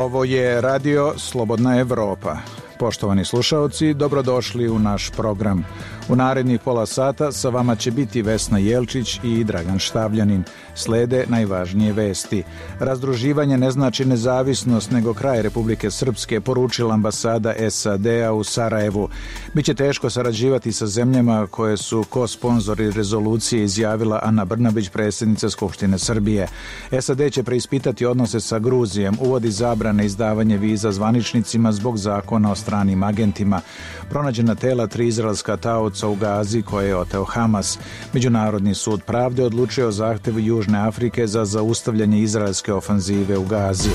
Ovo je radio Slobodna Evropa. Poštovani slušaoci, dobrodošli u naš program. U narednih pola sata sa vama će biti Vesna Jelčić i Dragan Štavljanin. Slede najvažnije vesti. Razdruživanje ne znači nezavisnost, nego kraj Republike Srpske, poručila ambasada SAD-a u Sarajevu. Biće teško sarađivati sa zemljama koje su ko-sponzori rezolucije, izjavila Ana Brnabić, predsjednica Skupštine Srbije. SAD će preispitati odnose sa Gruzijom, uvodi zabrane izdavanje viza zvaničnicima zbog zakona o stranim agentima. Pronađena tela 3 izraelska taoca u Gazi koje je oteo Hamas. Međunarodni sud pravde odlučio o zahtevu Južne Afrike za zaustavljanje izraelske ofanzive u Gazi.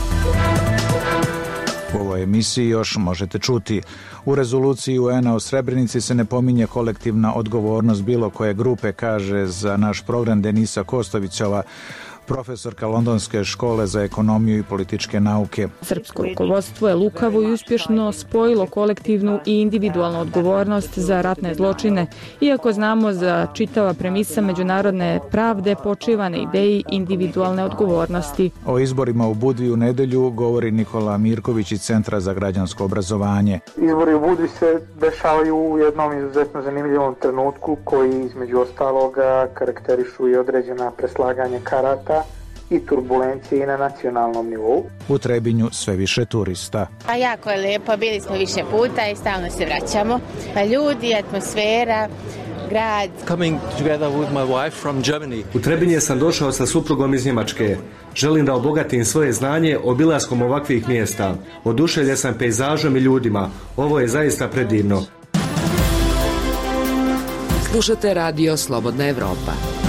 U ovoj emisiji još možete čuti. U rezoluciji UN-a o Srebrenici se ne pominje kolektivna odgovornost bilo koje grupe, kaže za naš program Denisa Kostovićova, profesorka Londonske škole za ekonomiju i političke nauke. Srpsko rukovodstvo je lukavo i uspješno spojilo kolektivnu i individualnu odgovornost za ratne zločine, iako znamo da čitava premisa međunarodne pravde počiva na ideji individualne odgovornosti. O izborima u Budvi u nedelju govori Nikola Mirković iz Centra za građansko obrazovanje. Izbori u Budvi se dešavaju u jednom izuzetno zanimljivom trenutku koji između ostaloga karakterišu i određena preslaganja karata i turbulencije i na nacionalnom nivou. U Trebinju sve više turista. A jako je lijepo, bili smo više puta i stalno se vraćamo. Pa ljudi, atmosfera, grad. Coming together with my wife from Germany. U Trebinje sam došao sa suprugom iz Njemačke. Želim da obogatim svoje znanje obilaskom ovakvih mjesta. Oduševljen sam pejzažom i ljudima. Ovo je zaista predivno. Slušate radio Slobodna Evropa.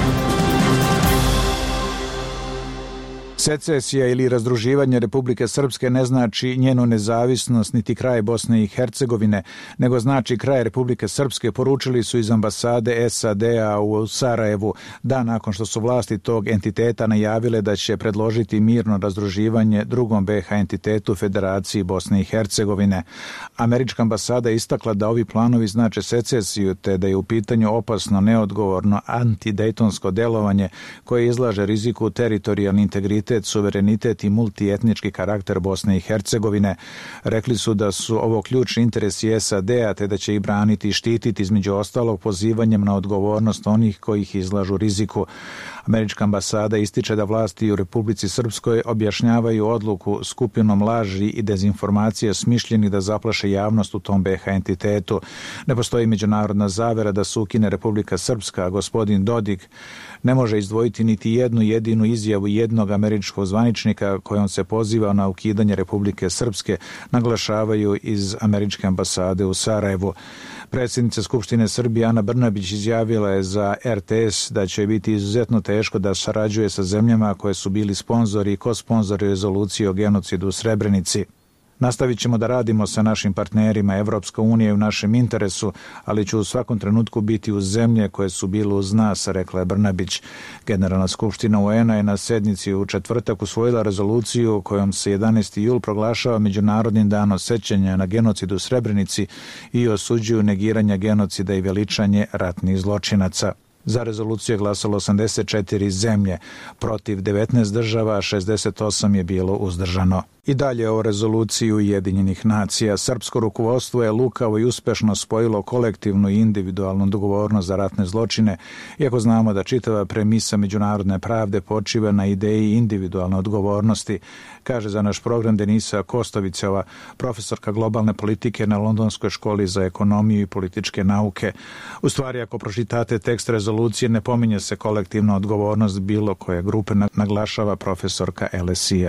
Secesija ili razdruživanje Republike Srpske ne znači njenu nezavisnost niti kraj Bosne i Hercegovine, nego znači kraj Republike Srpske, poručili su iz ambasade SAD-a u Sarajevu, dan nakon što su vlasti tog entiteta najavile da će predložiti mirno razdruživanje drugom BiH entitetu Federaciji Bosne i Hercegovine. Američka ambasada je istakla da ovi planovi znače secesiju, te da je u pitanju opasno, neodgovorno antidejtonsko delovanje koje izlaže riziku teritorijalni integritet, suverenitet i multietnički karakter Bosne i Hercegovine. Rekli su da su ovo ključni interesi SAD-a, te da će ih braniti i štititi, između ostalog pozivanjem na odgovornost onih koji ih izlažu riziku. Američka ambasada ističe da vlasti u Republici Srpskoj objašnjavaju odluku skupinom laži i dezinformacije smišljeni da zaplaše javnost u tom BiH entitetu. Ne postoji međunarodna zavera da se ukine Republika Srpska. Gospodin Dodik ne može izdvojiti niti jednu jedinu izjavu jednog američkog zvaničnika kojom se poziva na ukidanje Republike Srpske, naglašavaju iz američke ambasade u Sarajevu. Predsjednica Skupštine Srbije Ana Brnabić izjavila je za RTS da će biti izuzetno teško da sarađuje sa zemljama koje su bili sponzori i ko-sponzori rezolucije o genocidu u Srebrenici. Nastavit ćemo da radimo sa našim partnerima. Evropska unija je u našem interesu, ali će u svakom trenutku biti uz zemlje koje su bile uz nas, rekla je Brnabić. Generalna skupština UN-a je na sednici u četvrtak usvojila rezoluciju kojom se 11. jul proglašava Međunarodnim danom sećanja na genocid u Srebrenici i osuđuju negiranja genocida i veličanje ratnih zločinaca. Za rezoluciju je glasalo 84 zemlje, protiv 19 država, 68 je bilo uzdržano. I dalje o rezoluciji Ujedinjenih nacija. Srpsko rukovodstvo je lukavo i uspešno spojilo kolektivnu i individualnu odgovornost za ratne zločine, iako znamo da čitava premisa međunarodne pravde počiva na ideji individualne odgovornosti, kaže za naš program Denisa Kostovićova, profesorka globalne politike na Londonskoj školi za ekonomiju i političke nauke. U stvari, ako pročitate tekst rezolucije, ne pominje se kolektivna odgovornost bilo koje grupe, naglašava profesorka LSI-a.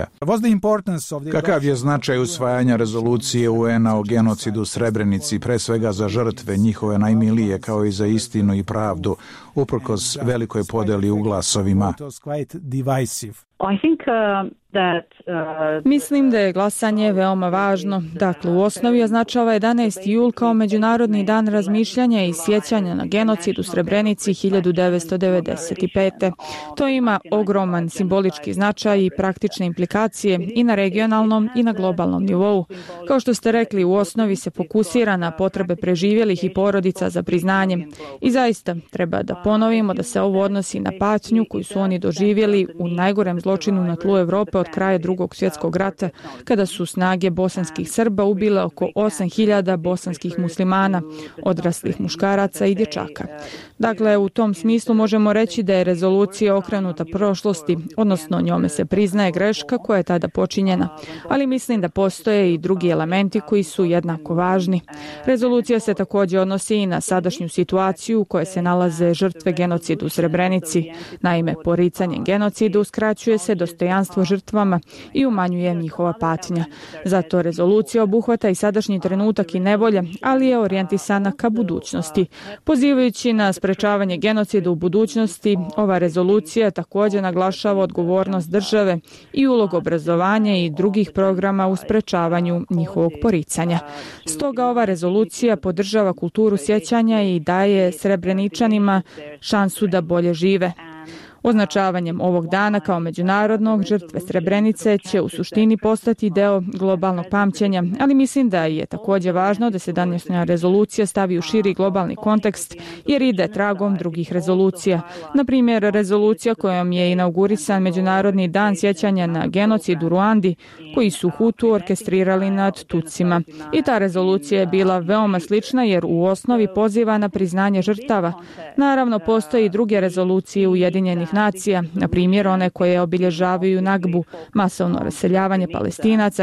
Kakav je značaj usvajanja rezolucije UN-a o genocidu u Srebrenici, pre svega za žrtve, njihove najmilije, kao i za istinu i pravdu, uprkos velikoj podeli u glasovima? Mislim da je glasanje veoma važno. Dakle, u osnovi označava 11. jul kao Međunarodni dan razmišljanja i sjećanja na genocid u Srebrenici 1995. To ima ogroman simbolički značaj i praktične implikacije i na regionalnom i na globalnom nivou. Kao što ste rekli, u osnovi se fokusira na potrebe preživjelih i porodica za priznanjem. I zaista treba da ponovimo da se ovo odnosi na patnju koju su oni doživjeli u najgorem zločinu na tlu Evrope od od kraja Drugog svjetskog rata, kada su snage bosanskih Srba ubile oko 8.000 bosanskih muslimana, odraslih muškaraca i dječaka. Dakle, u tom smislu možemo reći da je rezolucija okrenuta prošlosti, odnosno njome se priznaje greška koja je tada počinjena, ali mislim da postoje i drugi elementi koji su jednako važni. Rezolucija se također odnosi i na sadašnju situaciju u kojoj se nalaze žrtve genocida u Srebrenici. Naime, poricanjem genocida uskraćuje se dostojanstvo žrtvama i umanjuje njihova patnja. Zato rezolucija obuhvata i sadašnji trenutak i nevolje, ali je orijentisana ka budućnosti. Pozivajući na sprečavanje genocida u budućnosti, ova rezolucija također naglašava odgovornost države i ulogu obrazovanja i drugih programa u sprečavanju njihovog poricanja. Stoga ova rezolucija podržava kulturu sjećanja i daje Srebreničanima šansu da bolje žive. Označavanjem ovog dana kao međunarodnog, žrtve Srebrenice će u suštini postati deo globalnog pamćenja, ali mislim da je također važno da se današnja rezolucija stavi u širi globalni kontekst jer ide tragom drugih rezolucija. Na primjer, rezolucija kojom je inaugurisan Međunarodni dan sjećanja na genocid u Ruandi, koji su Hutu orkestrirali nad Tutsima. I ta rezolucija je bila veoma slična jer u osnovi poziva na priznanje žrtava. Naravno, postoje i druge rezolucije Ujedinjenih nacija, na primjer one koje obilježavaju Nagbu, masovno raseljavanje Palestinaca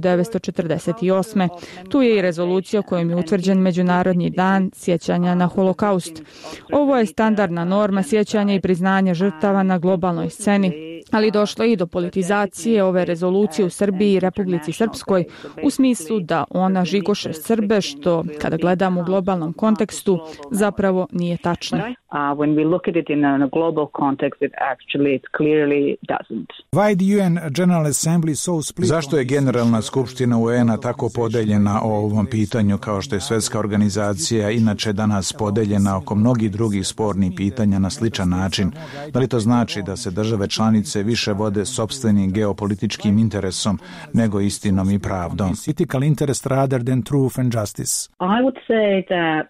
1948. Tu je i rezolucija kojom je utvrđen Međunarodni dan sjećanja na holokaust. Ovo je standardna norma sjećanja i priznanja žrtava na globalnoj sceni, ali došlo i do politizacije ove rezolucije u Srbiji i Republici Srpskoj u smislu da ona žigoše Srbe, što kada gledamo u globalnom kontekstu zapravo nije tačno. When we look at it in a global context, it clearly doesn't. Why the UN General Assembly so split? Zašto je Generalna skupština UN-a tako podeljena o ovom pitanju kao što je Svjetska organizacija inače danas podeljena oko mnogih drugih spornih pitanja na sličan način? Da li to znači da se države članice više vode sopstvenim geopolitičkim interesom nego istinom i pravdom? Political interest rather than truth and justice. I would say that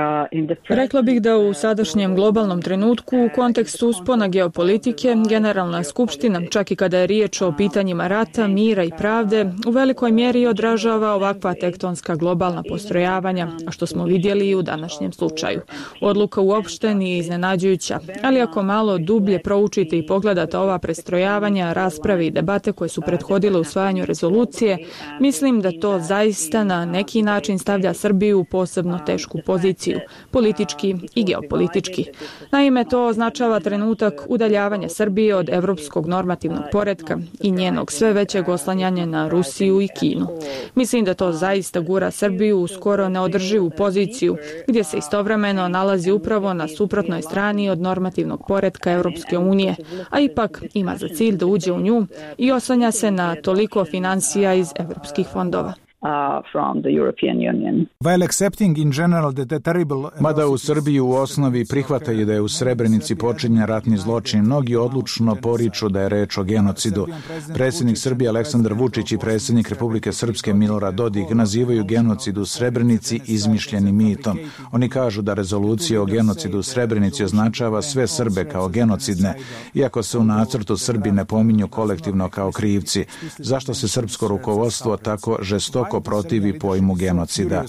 Rekla bih da u sadašnjem globalnom trenutku u kontekstu uspona geopolitike Generalna skupština, čak i kada je riječ o pitanjima rata, mira i pravde, u velikoj mjeri odražava ovakva tektonska globalna postrojavanja, a što smo vidjeli i u današnjem slučaju. Odluka uopšte nije iznenađujuća, ali ako malo dublje proučite i pogledate ova prestrojavanja, rasprave i debate koje su prethodile usvajanju rezolucije, mislim da to zaista na neki način stavlja Srbiju u posebno tešku poziciju, politički i geopolitički. Naime, to označava trenutak udaljavanja Srbije od evropskog normativnog poretka i njenog sve većeg oslanjanja na Rusiju i Kinu. Mislim da to zaista gura Srbiju u skoro neodrživu poziciju, gdje se istovremeno nalazi upravo na suprotnoj strani od normativnog poretka Europske unije, a ipak ima za cilj da uđe u nju i oslanja se na toliko financija iz evropskih fondova. From the European Union. While accepting in general the terrible... Mada u Srbiji u osnovi prihvataju da je u Srebrenici počinjen ratni zločin, mnogi odlučno poriču da je reč o genocidu. Predsjednik Srbije Aleksandar Vučić i predsjednik Republike Srpske Milorad Dodik nazivaju genocid u Srebrenici izmišljenim mitom. Oni kažu da rezolucija o genocidu u Srebrenici označava sve Srbe kao genocidne, iako se u nacrtu Srbi ne pominju kolektivno kao krivci. Zašto se srpsko rukovodstvo tako žestoko protivi pojmu genocida?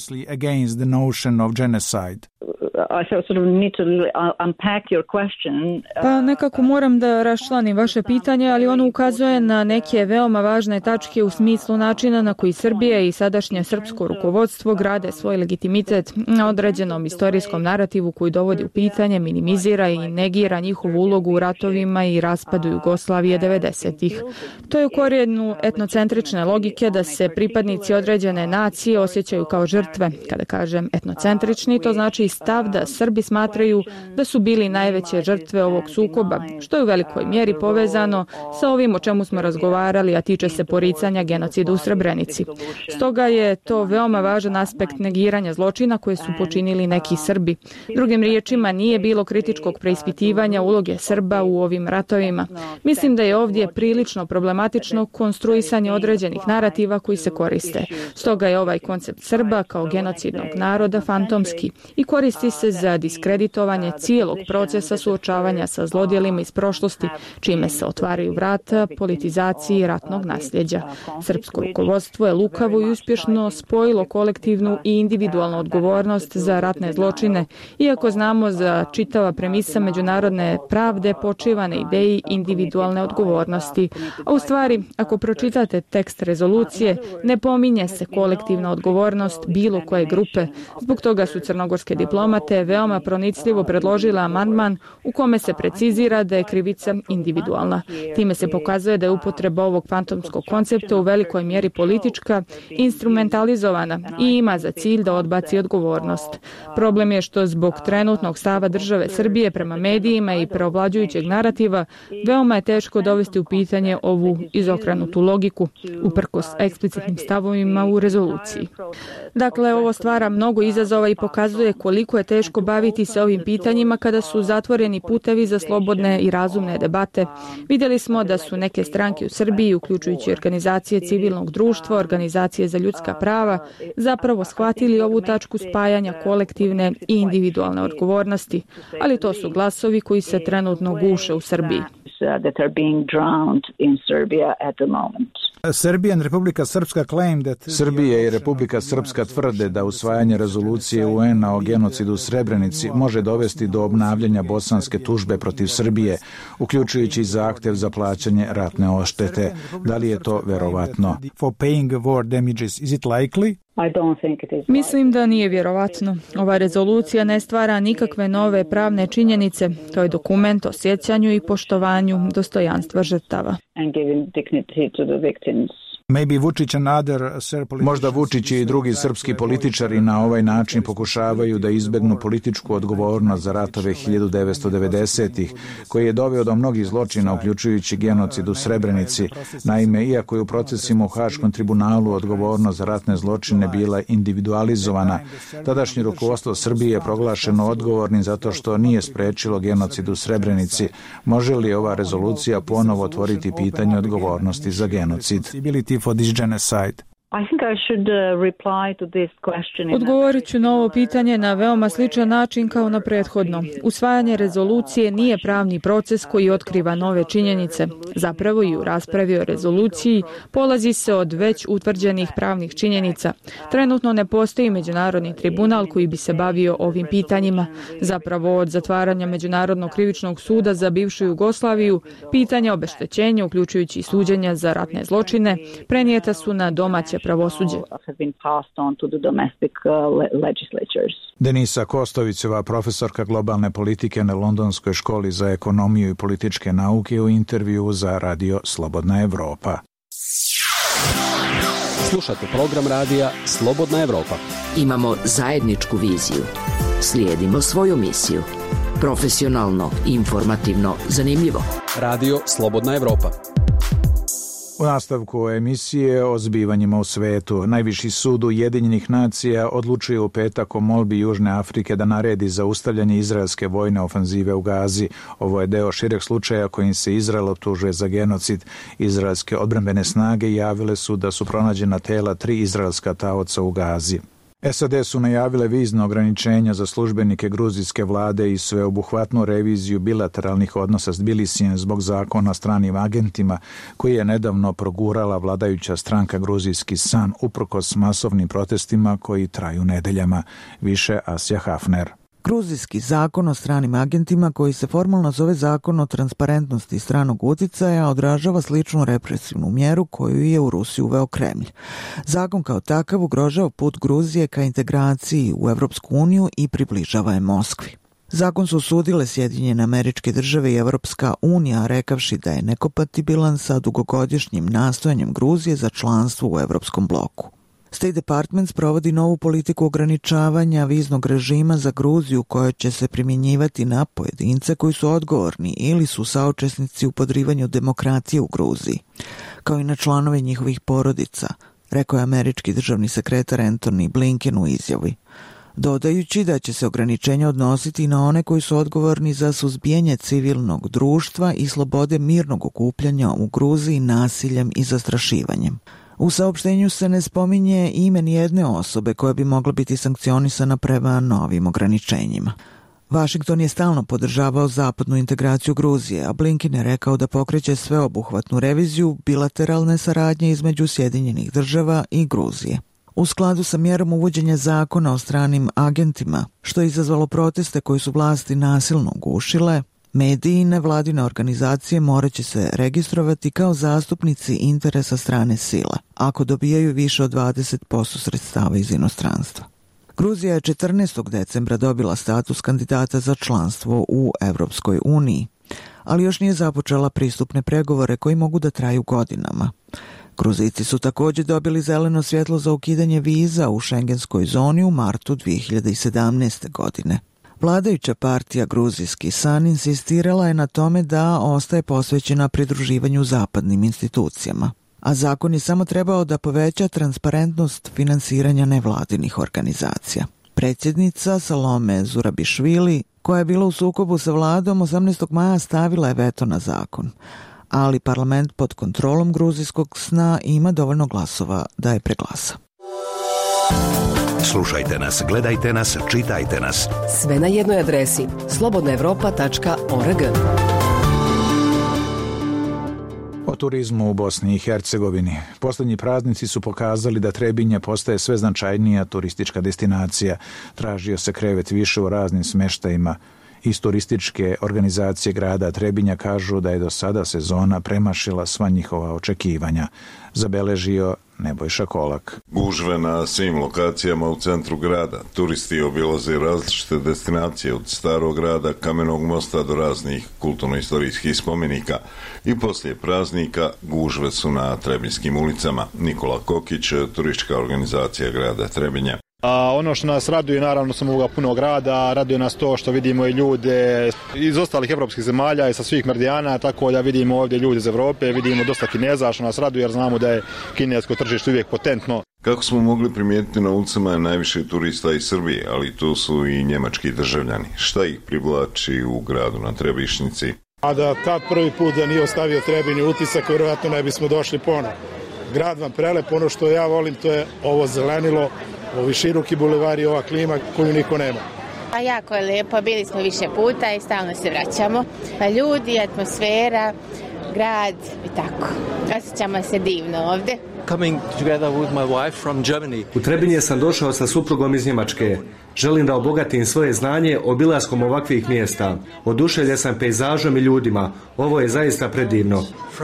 Pa nekako moram da raščlanim vaše pitanje, ali ono ukazuje na neke veoma važne tačke u smislu načina na koji Srbija i sadašnje srpsko rukovodstvo grade svoj legitimitet na određenom istorijskom narativu koji dovodi u pitanje, minimizira i negira njihovu ulogu u ratovima i raspadu Jugoslavije 90-ih. To je u korijenu etnocentrične logike da se pripadnici određene nacije osjećaju kao žrtve. Kada kažem etnocentrični, to znači stav da Srbi smatraju da su bili najveće žrtve ovog sukoba, što je u velikoj mjeri povezano sa ovim o čemu smo razgovarali, a tiče se poricanja genocida u Srebrenici. Stoga je to veoma važan aspekt negiranja zločina koje su počinili neki Srbi. Drugim riječima, nije bilo kritičkog preispitivanja uloge Srba u ovim ratovima. Mislim da je ovdje prilično problematično konstruisanje određenih narativa koji se koriste. Stoga je ovaj koncept Srba kao genocidnog naroda fantomski i koristi koristiti se za diskreditovanje cijelog procesa suočavanja sa zlodjelima iz prošlosti, čime se otvaraju vrata politizaciji ratnog nasljeđa. Srpsko rukovodstvo je lukavo i uspješno spojilo kolektivnu i individualnu odgovornost za ratne zločine, iako znamo za čitava premisa međunarodne pravde počiva na ideji individualne odgovornosti. A u stvari, ako pročitate tekst rezolucije, ne pominje se kolektivna odgovornost bilo koje grupe. Zbog toga su crnogorske diplomate veoma pronicljivo predložile amandman u kome se precizira da je krivica individualna. Time se pokazuje da je upotreba ovog fantomskog koncepta u velikoj mjeri politička, instrumentalizovana i ima za cilj da odbaci odgovornost. Problem je što zbog trenutnog stava države Srbije prema medijima i preovlađujućeg narativa veoma je teško dovesti u pitanje ovu izokrenutu logiku, uprkos eksplicitnim stavovima u rezoluciji. Dakle, ovo stvara mnogo izazova i pokazuje koliko je teško baviti se ovim pitanjima kada su zatvoreni putevi za slobodne i razumne debate. Vidjeli smo da su neke stranke u Srbiji, uključujući organizacije civilnog društva, organizacije za ljudska prava, zapravo shvatili ovu tačku spajanja kolektivne i individualne odgovornosti, ali to su glasovi koji se trenutno guše u Srbiji. Srbija i Republika Srpska tvrde da usvajanje rezolucije UN-a o genocidu u Srebrenici može dovesti do obnavljanja bosanske tužbe protiv Srbije, uključujući zahtjev za plaćanje ratne odštete. Da li je to verovatno? Mislim da nije vjerovatno. Ova rezolucija ne stvara nikakve nove pravne činjenice. To je dokument o sjećanju i poštovanju dostojanstva žrtava. Možda Vučić i drugi srpski političari na ovaj način pokušavaju da izbegnu političku odgovornost za ratove 1990-ih, koji je doveo do mnogih zločina, uključujući genocid u Srebrenici. Naime, iako je u procesima u Haškom tribunalu odgovornost za ratne zločine bila individualizovana, tadašnje rukovodstvo Srbije je proglašeno odgovornim zato što nije sprečilo genocid u Srebrenici. Može li ova rezolucija ponovo otvoriti pitanje odgovornosti za genocid? For this genocide. Odgovorit ću na ovo pitanje na veoma sličan način kao na prethodno. Usvajanje rezolucije nije pravni proces koji otkriva nove činjenice. Zapravo i u raspravi o rezoluciji polazi se od već utvrđenih pravnih činjenica. Trenutno ne postoji međunarodni tribunal koji bi se bavio ovim pitanjima. Zapravo od zatvaranja Međunarodnog krivičnog suda za bivšu Jugoslaviju, pitanja obeštećenja, uključujući suđenja za ratne zločine, prenijeta su na domaće pravosuđe. Denisa Kostoviceva, profesorka globalne politike na Londonskoj školi za ekonomiju i političke nauke, u intervju za Radio Slobodna Evropa. Slušate program radija Slobodna Evropa. Imamo zajedničku viziju. Slijedimo svoju misiju. Profesionalno, informativno, zanimljivo. Radio Slobodna Evropa. U nastavku emisije o zbivanjima u svetu, Najviši sud Ujedinjenih nacija odlučuje u petak o molbi Južne Afrike da naredi zaustavljanje izraelske vojne ofanzive u Gazi. Ovo je deo šireg slučaja kojim se Izrael optužuje za genocid. Izraelske odbrambene snage javile su da su pronađena tela 3 izraelska taoca u Gazi. SAD su najavile vizna ograničenja za službenike gruzijske vlade i sveobuhvatnu reviziju bilateralnih odnosa s Tbilisijem zbog zakona o stranim agentima koji je nedavno progurala vladajuća stranka Gruzijski san uprkos masovnim protestima koji traju nedeljama. Više Asja Hafner. Gruzijski zakon o stranim agentima, koji se formalno zove Zakon o transparentnosti stranog utjecaja, odražava sličnu represivnu mjeru koju je u Rusiji uveo Kremlj. Zakon kao takav ugrožava put Gruzije ka integraciji u Evropsku uniju i približava je Moskvi. Zakon su osudile Sjedinjene Američke Države i Evropska unija, rekavši da je nekompatibilan sa dugogodišnjim nastojanjem Gruzije za članstvo u Evropskom bloku. State Department sprovodi novu politiku ograničavanja viznog režima za Gruziju koja će se primjenjivati na pojedince koji su odgovorni ili su saučesnici u podrivanju demokracije u Gruziji, kao i na članove njihovih porodica, rekao je američki državni sekretar Antony Blinken u izjavi, dodajući da će se ograničenja odnositi na one koji su odgovorni za suzbijanje civilnog društva i slobode mirnog okupljanja u Gruziji nasiljem i zastrašivanjem. U saopštenju se ne spominje ime nijedne osobe koja bi mogla biti sankcionisana prema novim ograničenjima. Washington je stalno podržavao zapadnu integraciju Gruzije, a Blinken je rekao da pokreće sveobuhvatnu reviziju bilateralne saradnje između Sjedinjenih država i Gruzije. U skladu sa mjerom uvođenja zakona o stranim agentima, što je izazvalo proteste koji su vlasti nasilno gušile, mediji i nevladine organizacije morat će se registrovati kao zastupnici interesa strane sila, ako dobijaju više od 20% sredstava iz inostranstva. Gruzija je 14. decembra dobila status kandidata za članstvo u Evropskoj uniji, ali još nije započela pristupne pregovore koji mogu da traju godinama. Gruzijci su također dobili zeleno svjetlo za ukidanje viza u šengenskoj zoni u martu 2017. godine. Vladajuća partija Gruzijski san insistirala je na tome da ostaje posvećena pridruživanju zapadnim institucijama, a zakon je samo trebao da poveća transparentnost finansiranja nevladinih organizacija. Predsjednica Salome Zurabišvili, koja je bila u sukobu sa vladom, 18. maja stavila je veto na zakon, ali parlament pod kontrolom gruzijskog sna ima dovoljno glasova da je preglasa. Slušajte nas, gledajte nas, čitajte nas. Sve na jednoj adresi slobodnaevropa.org. O turizmu u Bosni i Hercegovini. Posljednji praznici su pokazali da Trebinje postaje sve značajnija turistička destinacija. Tražio se krevet više u raznim smještajima. Iz turističke organizacije grada Trebinja kažu da je do sada sezona premašila sva njihova očekivanja. Zabeležio Nebojša Kolak. Gužve na svim lokacijama u centru grada. Turisti obilaze različite destinacije od starog grada, Kamenog mosta do raznih kulturno-istorijskih spomenika. I poslije praznika gužve su na Trebinjskim ulicama. Nikola Kokić, turistička organizacija grada Trebinja. Ono što nas raduje, naravno, sam ovoga punog grada, raduje nas to što vidimo i ljude iz ostalih evropskih zemalja i sa svih meridijana, tako da vidimo ovdje ljude iz Europe, vidimo dosta Kineza, što nas raduje jer znamo da je kinesko tržište uvijek potentno. Kako smo mogli primijetiti, na ulicama je najviše turista iz Srbije, ali tu su i njemački državljani. Šta ih privlači u gradu na Trebišnici? A da tad prvi put da nije ostavio Trebinju utisak, vjerojatno ne bismo došli ponovo. Grad vam prelep, ono što ja volim to je ovo zelenilo, ovi široki bulevari, ova klima koju niko nema. A jako je lijepo, bili smo više puta i stalno se vraćamo. Ljudi, atmosfera, grad i tako. Osjećamo se divno ovdje. Coming together with my wife from Germany. U Trebinje sam došao sa suprugom iz Njemačke. Želim da obogatim svoje znanje obilaskom ovakvih mjesta. Oduševljen sam pejzažom i ljudima. Ovo je zaista predivno.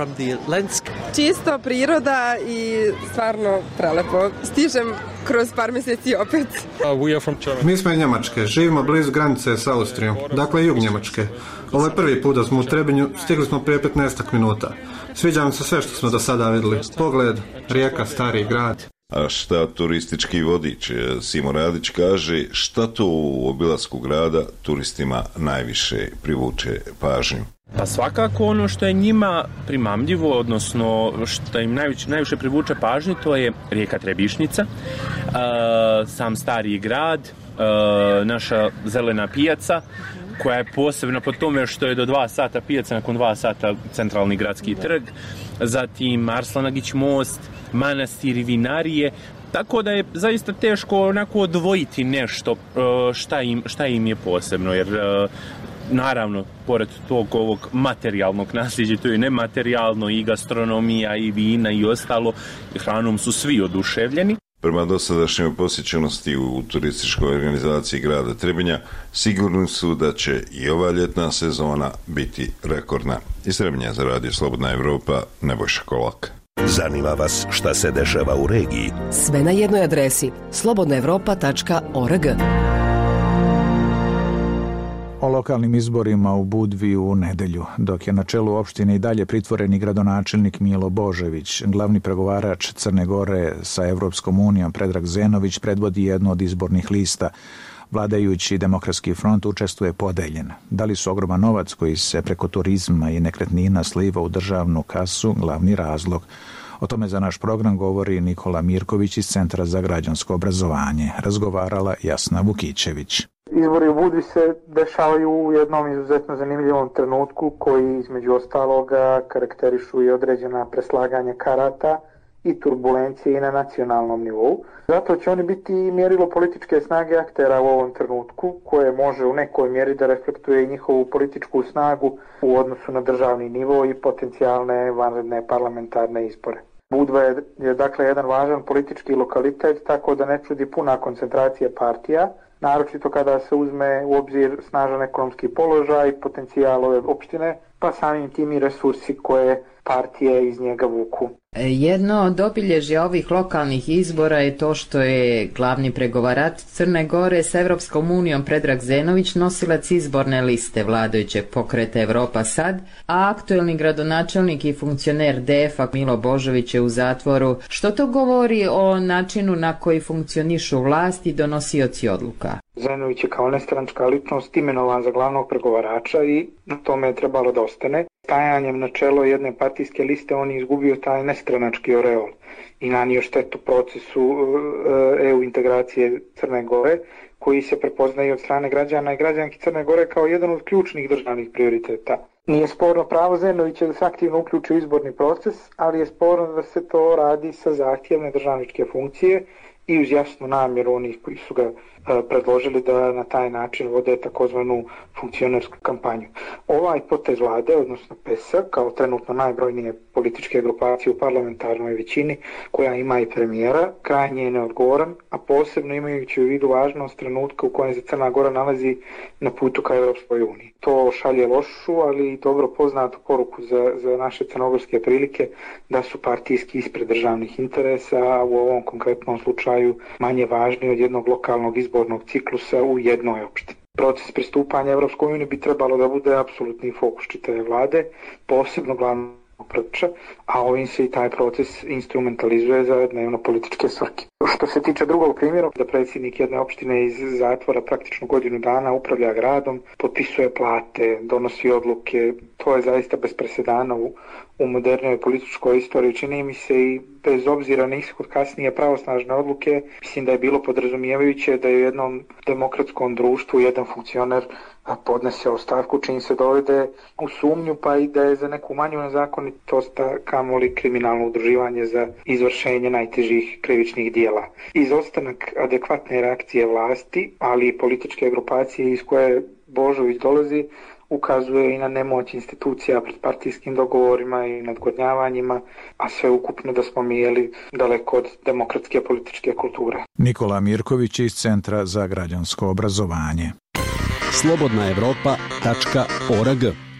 Čisto priroda i stvarno prelepo. Stižem kroz par mjeseci opet. Mi smo iz Njemačke, živimo blizu granice s Austrijom, dakle jug Njemačke. Ovo je prvi put da smo u Trebinju, stigli smo prije 15 minuta. Sviđa nam se sve što smo do sada vidjeli. Pogled, rijeka, stari grad. A šta turistički vodič Simo Radić kaže, šta to u obilasku grada turistima najviše privuče pažnju? Pa svakako ono što je njima primamljivo, odnosno što im najviše privuče pažnju, to je rijeka Trebišnica, sam stari grad, naša zelena pijaca, koja je posebna po tome što je do 2 sata pijaca, nakon 2 sata centralni gradski trg, zatim Arslanagić most, manastir i vinarije, tako da je zaista teško onako odvojiti nešto šta im je posebno, jer naravno, pored tog ovog materijalnog nasljeđa, to je nematerijalno i gastronomija i vina i ostalo, hranom su svi oduševljeni. Prema dosadašnjoj posjećenosti u turističkoj organizaciji grada Trebinja, sigurni su da će i ova ljetna sezona biti rekordna. Iz Trebinja za radio Slobodna Evropa, Nebojša Kolak. Zanima vas šta se dešava u regiji? Sve na jednoj adresi slobodnaevropa.org. O lokalnim izborima u Budvi u nedjelju, dok je na čelu opštine i dalje pritvoreni gradonačelnik Milo Božević, glavni pregovarač Crne Gore sa Evropskom unijom Predrag Zenović predvodi jednu od izbornih lista. Vladajući Demokratski front učestvuje podeljen. Da li su ogroman novac koji se preko turizma i nekretnina sliva u državnu kasu glavni razlog? O tome za naš program govori Nikola Mirković iz Centra za građansko obrazovanje. Razgovarala Jasna Vukićević. Izbori u Budvi se dešavaju u jednom izuzetno zanimljivom trenutku koji između ostaloga karakterišu i određena preslaganja karata i turbulencije i na nacionalnom nivou. Zato će oni biti mjerilo političke snage aktera u ovom trenutku, koje može u nekoj mjeri da reflektuje i njihovu političku snagu u odnosu na državni nivo i potencijalne vanredne parlamentarne izbore. Budva je dakle jedan važan politički lokalitet, tako da ne čudi puna koncentracija partija, naročito kada se uzme u obzir snažan ekonomski položaj i potencijal ove opštine, pa samim tim i resursi koje partije iz njega vuku. Jedno od obilježja ovih lokalnih izbora je to što je glavni pregovarač Crne Gore s Evropskom unijom Predrag Zenović nosilac izborne liste vladajućeg pokreta Evropa Sad, a aktuelni gradonačelnik i funkcioner DF-a Milo Božović je u zatvoru. Što to govori o načinu na koji funkcionišu vlast i donosioci odluka? Zenović je kao nestranačka ličnost imenovan za glavnog pregovarača i na tome je trebalo da ostane. Stajanjem na čelo jedne partijske liste on je izgubio taj nestranački oreol i nanio štetu procesu EU integracije Crne Gore, koji se prepoznaje od strane građana i građanki Crne Gore kao jedan od ključnih državnih prioriteta. Nije sporno pravo Zenovića da se aktivno uključi u izborni proces, ali je sporno da se to radi sa zahtjevne državničke funkcije i uz jasnu namjeru onih koji su ga predložili da na taj način vode takozvanu funkcionersku kampanju. Ovaj potez vlade, odnosno PES-a, kao trenutno najbrojnije političke grupacije u parlamentarnoj većini, koja ima i premijera, krajnje je neodgovoran, a posebno imajući u vidu važnost trenutka u kojem se Crna Gora nalazi na putu ka Evropskoj uniji. To šalje lošu, ali i dobro poznatu poruku za naše crnogorske prilike da su partijski ispred državnih interesa, a u ovom konkretnom slučaju manje važni od jednog lokalnog izbornog ciklusa u jednoj opštini. Proces pristupanja Evropskoj uniji bi trebalo da bude apsolutni fokus čitave vlade, posebno glavnog pregovarača, a ovim se i taj proces instrumentalizuje za dnevno političke svrhe. Što se tiče drugog primjera, da predsjednik jedne opštine iz zatvora praktično godinu dana upravlja gradom, potpisuje plate, donosi odluke, to je zaista bez presedana u modernoj političkoj istoriji. Čini mi se i bez obzira na ishod kasnije pravosnažne odluke, mislim da je bilo podrazumijevajuće da je u jednom demokratskom društvu jedan funkcioner podnese ostavku čim se dovede u sumnju, pa i da je za neku manju nezakonitost, kamoli kriminalno udruživanje za izvršenje najtežih krivičnih dijela. Izostanak adekvatne reakcije vlasti, ali i političke grupacije iz koje Božović dolazi, ukazuje i na nemoć institucija pred partijskim dogovorima i nadgornjavanjima, a sve ukupno da smo mi jeli daleko od demokratske političke kulture. Nikola Mirković iz Centra za građansko obrazovanje. slobodnaevropa.org.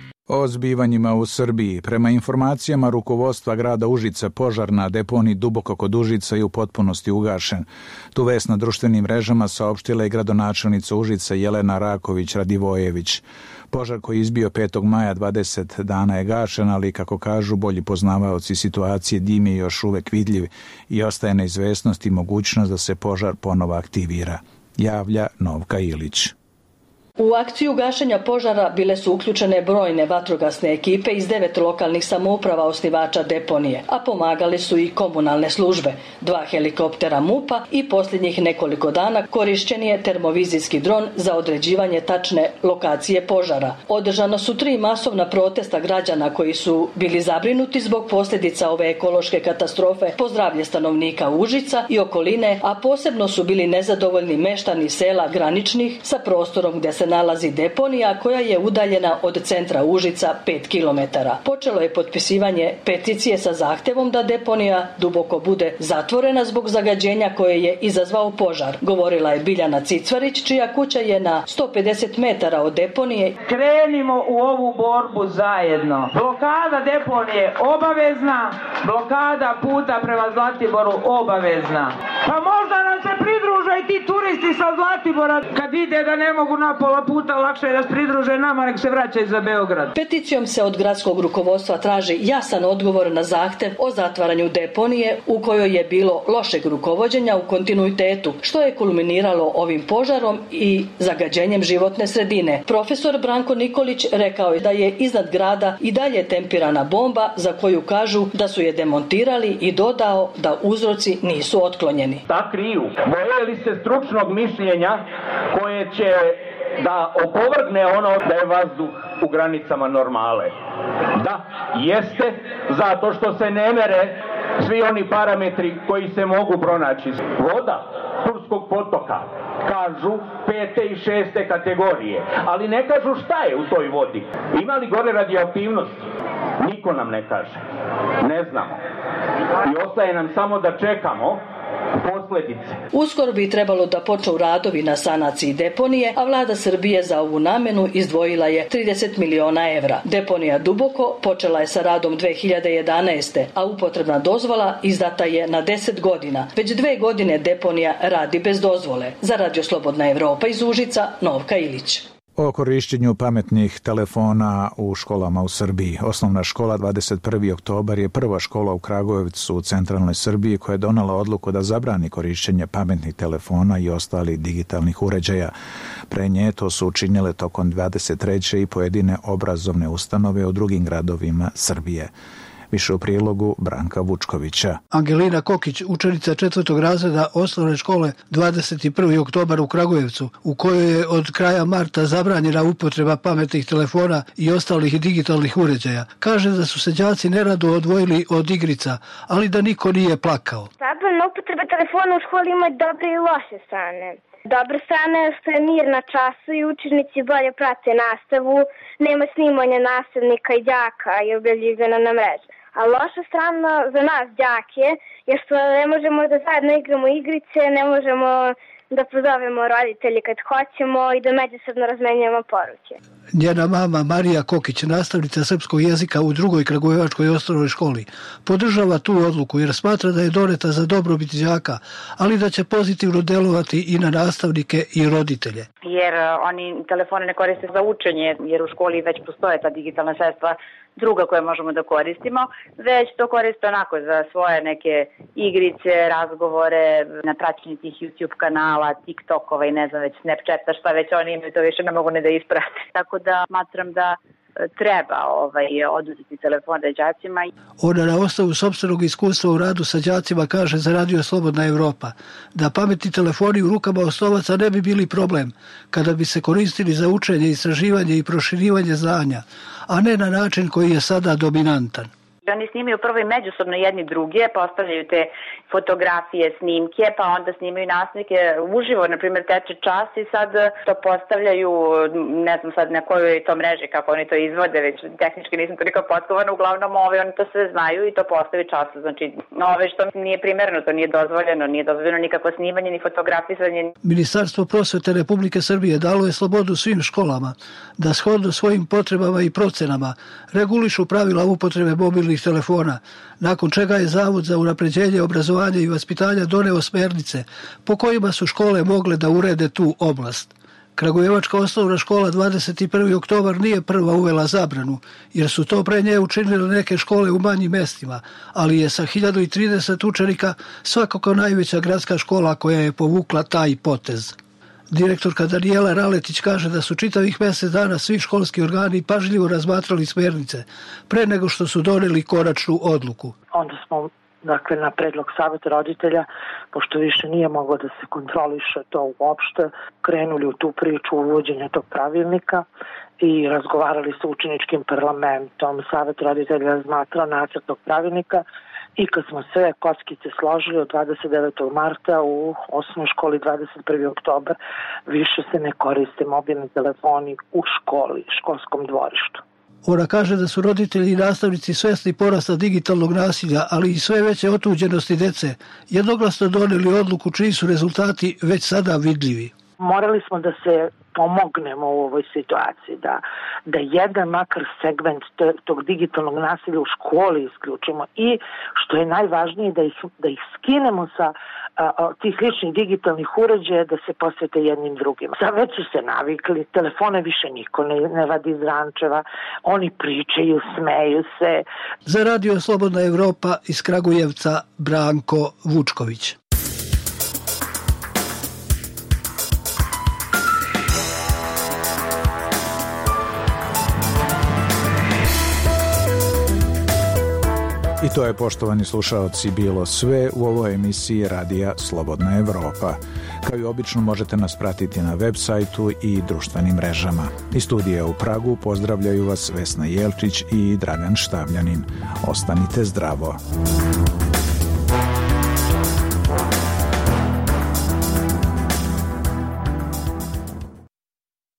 O zbivanjima u Srbiji. Prema informacijama rukovodstva grada Užica, požar na deponiji duboko kod Užica je u potpunosti ugašen. Tu vest na društvenim mrežama saopštila i gradonačelnica Užica Jelena Raković-Radivojević. Požar koji je izbio 5. maja 20 dana je gašen, ali kako kažu bolji poznavaoci situacije, dim je još uvek vidljiv i ostaje neizvesnost i mogućnost da se požar ponovo aktivira. Javlja Novka Ilić. U akciju gašenja požara bile su uključene brojne vatrogasne ekipe iz 9 lokalnih samouprava osnivača deponije, a pomagale su i komunalne službe, 2 helikoptera MUP-a i posljednjih nekoliko dana korišćen je termovizijski dron za određivanje tačne lokacije požara. Održano su 3 masovna protesta građana koji su bili zabrinuti zbog posljedica ove ekološke katastrofe po zdravlje stanovnika Užica i okoline, a posebno su bili nezadovoljni meštani sela graničnih sa prostorom gdje se nalazi deponija koja je udaljena od centra Užica 5 km. Počelo je potpisivanje peticije sa zahtjevom da deponija duboko bude zatvorena zbog zagađenja koje je izazvao požar. Govorila je Biljana Cicvarić, čija kuća je na 150 metara od deponije. Krenimo u ovu borbu zajedno. Blokada deponije obavezna, blokada puta prema Zlatiboru obavezna. Pa možda nam se pridruže i ti turisti sa Zlatibora kad vide da ne mogu na pola puta, lakše je da se pridruže nama, nek se vraćaju za Beograd. Peticijom se od gradskog rukovodstva traži jasan odgovor na zahtjev o zatvaranju deponije u kojoj je bilo lošeg rukovođenja u kontinuitetu, što je kulminiralo ovim požarom i zagađenjem životne sredine. Profesor Branko Nikolić rekao je da je iznad grada i dalje tempirana bomba za koju kažu da su je demontirali i dodao da uzroci nisu otklonjeni. Ta kriju, bojeli se stručnog mišljenja koje će da opovrgne ono da je vazduh u granicama normale. Da, jeste, zato što se ne mere svi oni parametri koji se mogu pronaći. Voda Turskog potoka, kažu 5. i 6. kategorije, ali ne kažu šta je u toj vodi. Ima li gore radioaktivnosti? Niko nam ne kaže. Ne znamo. I ostaje nam samo da čekamo posljedice. Uskoro bi trebalo da počnu radovi na sanaciji deponije, a vlada Srbije za ovu namenu izdvojila je 30 miliona evra. Deponija Duboko počela je sa radom 2011. a upotrebna dozvola izdata je na 10 godina. Već 2 godine deponija radi bez dozvole. Za Radio Slobodna Evropa iz Užica, Novka Ilić. O korišćenju pametnih telefona u školama u Srbiji. Osnovna škola 21. oktobar je prva škola u Kragujevcu u centralnoj Srbiji koja je donala odluku da zabrani korišćenje pametnih telefona i ostalih digitalnih uređaja. Pre nje to su učinile tokom 23. i pojedine obrazovne ustanove u drugim gradovima Srbije. Više u prilogu Branka Vučkovića. Angelina Kokić, učenica 4. razreda osnovne škole 21. oktobar u Kragujevcu, u kojoj je od kraja marta zabranjena upotreba pametnih telefona i ostalih digitalnih uređaja. Kaže da su se đaci nerado odvojili od igrica, ali da niko nije plakao. Zabrana upotreba telefona u školi ima dobre i loše strane. Dobra strana je što je mir na času i učenici bolje prate nastavu, nema snimanja nastavnika i đaka i objavljivanja na mreži. A loša strana za nas đake je što ne možemo da zajedno igramo igrice, ne možemo da pozovemo roditelji kad hoćemo i da međusobno razmenjujemo poruke. Njena mama Marija Kokić, nastavnica srpskog jezika u drugoj kragujevačkoj osnovnoj školi, podržava tu odluku jer smatra da je doneta za dobrobit đaka, ali da će pozitivno delovati i na nastavnike i roditelje. Jer oni telefone ne koriste za učenje, jer u školi već postoje ta digitalna sredstva druga koje možemo da koristimo, već to koriste onako za svoje neke igrice, razgovore, na praćenje tih YouTube kanala, TikTokova i ne znam već Snapchata, šta već oni imaju, to više ne mogu ne da isprate. Tako da smatram da treba oduzeti telefone đacima. Ona na osnovu sopstvenog iskustva u radu sa đacima kaže za Radio Slobodna Evropa da pametni telefoni u rukama osnovaca ne bi bili problem kada bi se koristili za učenje, istraživanje i proširivanje znanja, a ne na način koji je sada dominantan. Oni snimaju prvo i međusobno jedni druge, postavljaju te fotografije, snimke, pa onda snimaju nastavnike uživo, na primjer teče čas i sad to postavljaju, ne znam sad na kojoj je to mreži kako oni to izvode, već tehnički nisam toliko potkovana, uglavnom oni to sve znaju i to postavi čas, znači što nije primerno, to nije dozvoljeno nikako snimanje ni fotografisanje. Ministarstvo prosvete Republike Srbije dalo je slobodu svim školama da shodno svojim potrebama i procenama regulišu pravila upotrebe mobilnih telefona, nakon čega je Zavod za unapređenje obrazovanja i vaspitanja doneo smernice po kojima su škole mogle da urede tu oblast. Kragujevačka osnovna škola 21. oktobar nije prva uvela zabranu, jer su to pre nje učinile neke škole u manjim mestima, ali je sa 1030 učenika svakako najveća gradska škola koja je povukla taj potez. Direktorka Danijela Raletić kaže da su čitavih mjesec dana svi školski organi pažljivo razmatrali smjernice pre nego što su doneli konačnu odluku. Onda smo na predlog saveta roditelja, pošto više nije moglo da se kontroliše to uopšte, krenuli u tu priču uvođenja tog pravilnika i razgovarali sa učeničkim parlamentom. Savet roditelja razmatrao nacrt tog pravilnika i kad smo sve kockice složili od 29. marta u osnovnoj školi 21. oktobar više se ne koriste mobilni telefoni u školi, školskom dvorištu. Ona kaže da su roditelji i nastavnici svesni porasta digitalnog nasilja, ali i sve veće otuđenosti dece, jednoglasno doneli odluku čiji su rezultati već sada vidljivi. Morali smo da se pomognemo u ovoj situaciji, da jedan makar segment tog digitalnog nasilja u školi isključimo i što je najvažnije da ih skinemo sa tih ličnih digitalnih uređaja da se posvete jednim drugima. Sad već su se navikli, telefone više niko ne vadi iz rančeva, oni pričaju, smeju se. Za Radio Slobodna Evropa iz Kragujevca Branko Vučković. I to je, poštovani slušaoci, bilo sve u ovoj emisiji Radija Slobodna Evropa. Kao i obično možete nas pratiti na web sajtu i društvenim mrežama. Iz studija u Pragu pozdravljaju vas Vesna Jelčić i Dragan Štavljanin. Ostanite zdravo.